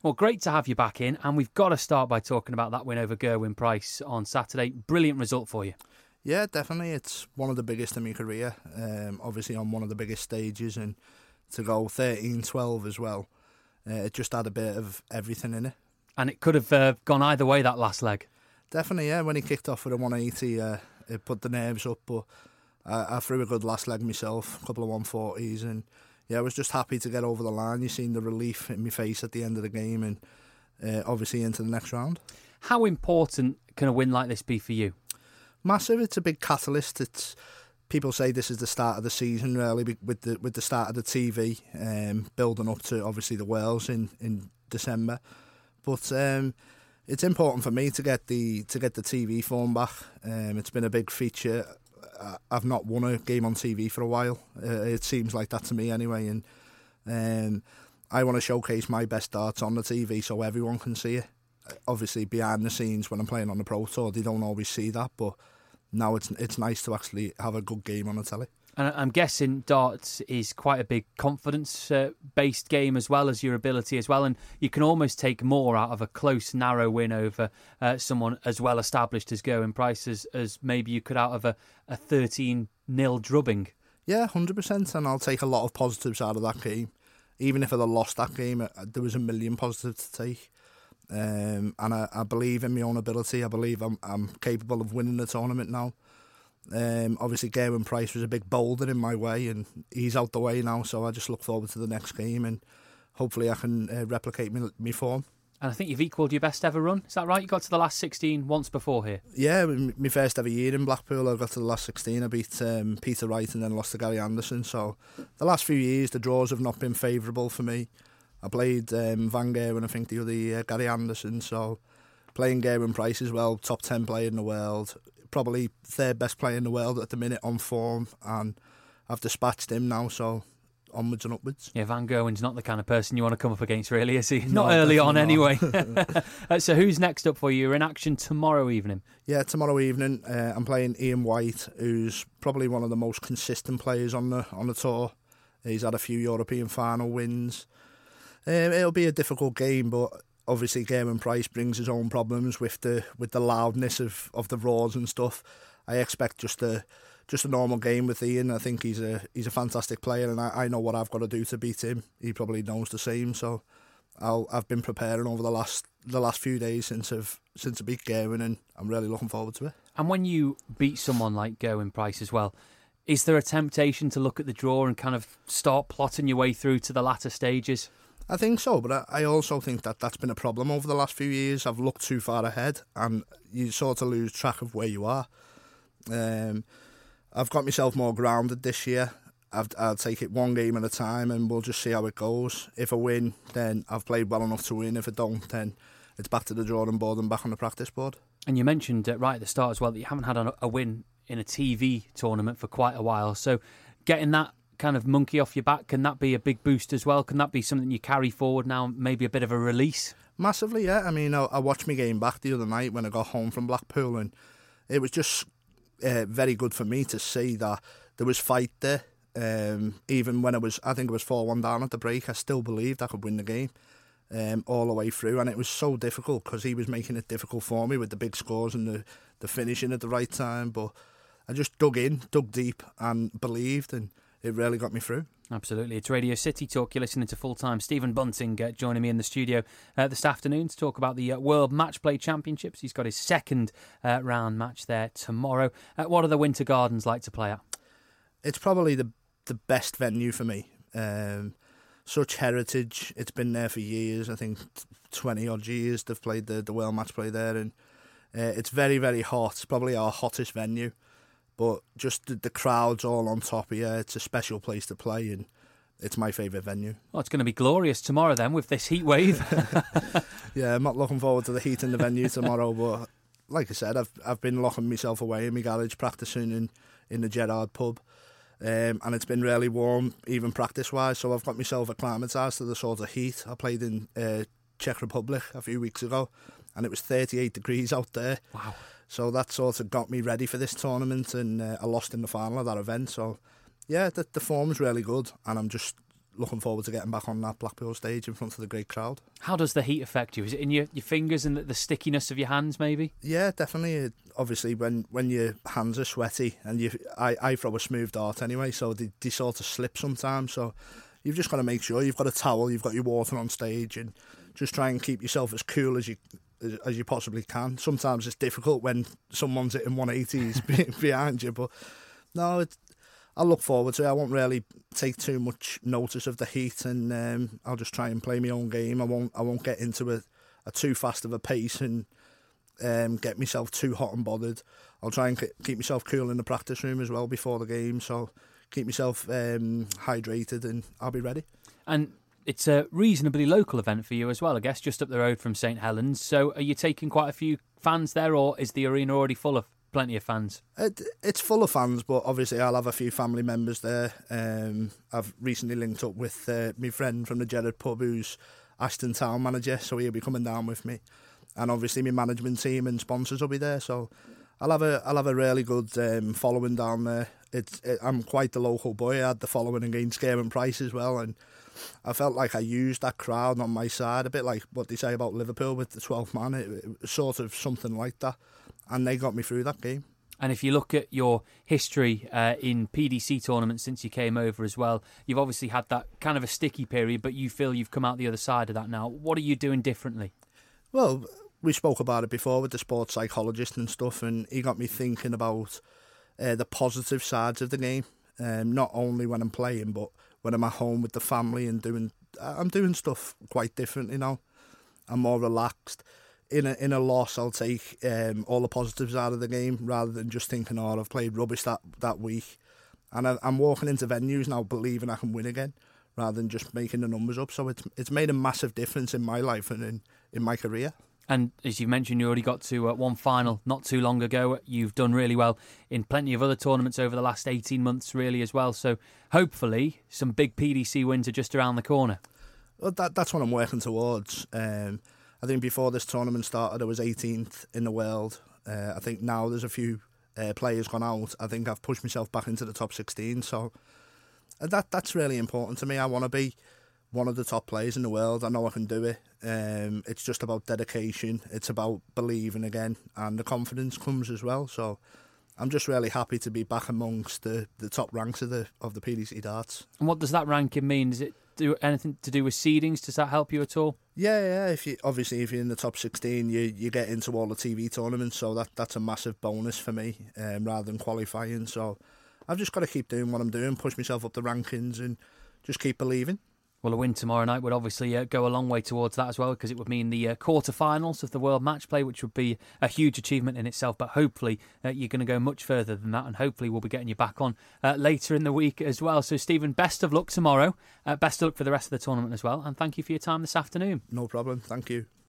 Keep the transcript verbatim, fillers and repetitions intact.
Well, great to have you back in, and we've got to start by talking about that win over Gerwyn Price on Saturday. Brilliant result for you. Yeah, definitely. It's one of the biggest in my career, um, obviously on one of the biggest stages, and to go thirteen twelve as well, uh, it just had a bit of everything in it. And it could have uh, gone either way, that last leg. Definitely, yeah. When he kicked off with a one eighty, uh, it put the nerves up, but I, I threw a good last leg myself, a couple of one forties, and yeah, I was just happy to get over the line. You seen the relief in my face at the end of the game, and uh, obviously into the next round. How important can a win like this be for you? Massive. It's a big catalyst. It's people say this is the start of the season, really, with the with the start of the T V, um, building up to obviously the Wales in, in December. But um, it's important for me to get the to get the T V form back. Um, it's been a big feature. I've not won a game on T V for a while. Uh, it seems like that to me anyway, and um, I want to showcase my best darts on the T V so everyone can see it. Obviously, behind the scenes when I'm playing on the Pro Tour, they don't always see that, but now it's it's nice to actually have a good game on the telly. And I'm guessing darts is quite a big confidence-based uh, game as well as your ability as well, and you can almost take more out of a close, narrow win over uh, someone as well established as Gerwyn Price as, as maybe you could out of a, a thirteen nil drubbing. Yeah, one hundred percent, and I'll take a lot of positives out of that game. Even if I'd have lost that game, there was a million positives to take. Um, and I, I believe in my own ability. I believe I'm, I'm capable of winning the tournament now. Um, obviously, Gerwyn Price was a big boulder in my way, and he's out the way now. So I just look forward to the next game, and hopefully I can uh, replicate my, my form. And I think you've equalled your best ever run. Is that right? You got to the last sixteen once before here. Yeah, my first ever year in Blackpool, I got to the last sixteen. I beat um, Peter Wright and then lost to Gary Anderson. So the last few years, the draws have not been favourable for me. I played um, Van Gerwen, I think the other year, Gary Anderson. So playing Gerwyn Price as well, top ten player in the world. Probably third best player in the world at the minute on form, and I've dispatched him now, so onwards and upwards. Yeah, Van Gerwen's not the kind of person you want to come up against, really, is he? No, not early on, not. anyway. uh, so who's next up for you? You're in action tomorrow evening. Yeah, tomorrow evening uh, I'm playing Ian White, who's probably one of the most consistent players on the on the tour. He's had a few European final wins. Um, it'll be a difficult game, but obviously Gerwyn Price brings his own problems with the with the loudness of, of the roars and stuff. I expect just a just a normal game with Ian. I think he's a he's a fantastic player, and I, I know what I've got to do to beat him. He probably knows the same. So I'll I've been preparing over the last the last few days since I've since I beat Gerwyn, and I'm really looking forward to it. And when you beat someone like Gerwyn Price as well, is there a temptation to look at the draw and kind of start plotting your way through to the latter stages? I think so, but I, I also think that that's been a problem over the last few years. I've looked too far ahead, and you sort of lose track of where you are. Um, I've got myself more grounded this year. I've, I'll take it one game at a time, and we'll just see how it goes. If I win, then I've played well enough to win. If I don't, then it's back to the drawing board and back on the practice board. And you mentioned uh, right at the start as well that you haven't had a, a win in a T V tournament for quite a while. So getting that kind of monkey off your back, can that be a big boost as well? Can that be something you carry forward now, maybe a bit of a release? Massively, yeah. I mean, I, I watched my game back the other night when I got home from Blackpool, and it was just uh, very good for me to see that there was fight there. Um, even when I was, I think it was four one down at the break, I still believed I could win the game um, all the way through, and it was so difficult because he was making it difficult for me with the big scores and the, the finishing at the right time, but I just dug in, dug deep and believed, and it really got me through. Absolutely. It's Radio City Talk. You're listening to Full Time. Stephen Bunting uh, joining me in the studio uh, this afternoon to talk about the uh, World Match Play Championships. He's got his second uh, round match there tomorrow. Uh, what are the Winter Gardens like to play at? It's probably the the best venue for me. Um, such heritage. It's been there for years. I think twenty odd years they've played the, the World Match Play there, and uh, it's very, very hot. It's probably our hottest venue. But just the, the crowds all on top of you, it's a special place to play, and it's my favourite venue. Well, it's going to be glorious tomorrow then with this heat wave. Yeah, I'm not looking forward to the heat in the venue tomorrow, but like I said, I've I've been locking myself away in my garage practising in, in the Gerrard pub, um, and it's been really warm, even practice-wise, so I've got myself acclimatised to the sort of heat. I played in uh, Czech Republic a few weeks ago, and it was thirty-eight degrees out there. Wow. So that sort of got me ready for this tournament, and uh, I lost in the final of that event. So, yeah, the, the form's really good, and I'm just looking forward to getting back on that Blackpool stage in front of the great crowd. How does the heat affect you? Is it in your, your fingers and the, the stickiness of your hands, maybe? Yeah, definitely. It, obviously, when, when your hands are sweaty, and you, I, I throw a smooth dart anyway, so they, they sort of slip sometimes. So you've just got to make sure you've got a towel, you've got your water on stage, and just try and keep yourself as cool as you as, as you possibly can. Sometimes it's difficult when someone's hitting one eighties behind you, but no, it's, I look forward to it. I won't really take too much notice of the heat, and um, I'll just try and play my own game. I won't I won't get into a, a too fast of a pace and um, get myself too hot and bothered. I'll try and keep myself cool in the practice room as well before the game, so keep myself um, hydrated, and I'll be ready. And it's a reasonably local event for you as well, I guess, just up the road from St Helens. So are you taking quite a few fans there, or is the arena already full of plenty of fans? It, it's full of fans, but obviously I'll have a few family members there. Um, I've recently linked up with uh, my friend from the Gerrard pub, who's Ashton Town manager, so he'll be coming down with me. And obviously my management team and sponsors will be there, so I'll have a I'll have a really good um, following down there. It's it, I'm quite the local boy. I had the following against Gavin Price as well, and I felt like I used that crowd on my side, a bit like what they say about Liverpool with the twelfth man. It, it was sort of something like that, and they got me through that game. And if you look at your history uh, in P D C tournaments since you came over as well, you've obviously had that kind of a sticky period, but you feel you've come out the other side of that now. What are you doing differently? Well, we spoke about it before with the sports psychologist and stuff, and he got me thinking about uh, the positive sides of the game, um, not only when I'm playing, but when I'm at home with the family and doing. I'm doing stuff quite differently now. I'm more relaxed. In a in a loss, I'll take um, all the positives out of the game rather than just thinking, "Oh, I've played rubbish that, that week." And I, I'm walking into venues now believing I can win again, rather than just making the numbers up. So it's it's made a massive difference in my life and in, in my career. And as you mentioned, you already got to uh, one final not too long ago. You've done really well in plenty of other tournaments over the last eighteen months, really, as well. So hopefully some big P D C wins are just around the corner. Well, that that's what I'm working towards. Um, I think before this tournament started, I was eighteenth in the world. Uh, I think now there's a few uh, players gone out. I think I've pushed myself back into the top sixteen. So that that's really important to me. I want to be one of the top players in the world. I know I can do it. Um, it's just about dedication. It's about believing again, and the confidence comes as well. So I'm just really happy to be back amongst the, the top ranks of the of the P D C darts. And what does that ranking mean? Does it do anything to do with seedings? Does that help you at all? Yeah, yeah. If you obviously if you're in the top sixteen, you you get into all the T V tournaments. So that that's a massive bonus for me, um, rather than qualifying. So I've just got to keep doing what I'm doing, push myself up the rankings, and just keep believing. Well, a win tomorrow night would obviously uh, go a long way towards that as well, because it would mean the uh, quarterfinals of the World Match Play, which would be a huge achievement in itself. But hopefully uh, you're going to go much further than that, and hopefully we'll be getting you back on uh, later in the week as well. So, Stephen, best of luck tomorrow. Uh, best of luck for the rest of the tournament as well, and thank you for your time this afternoon. No problem. Thank you.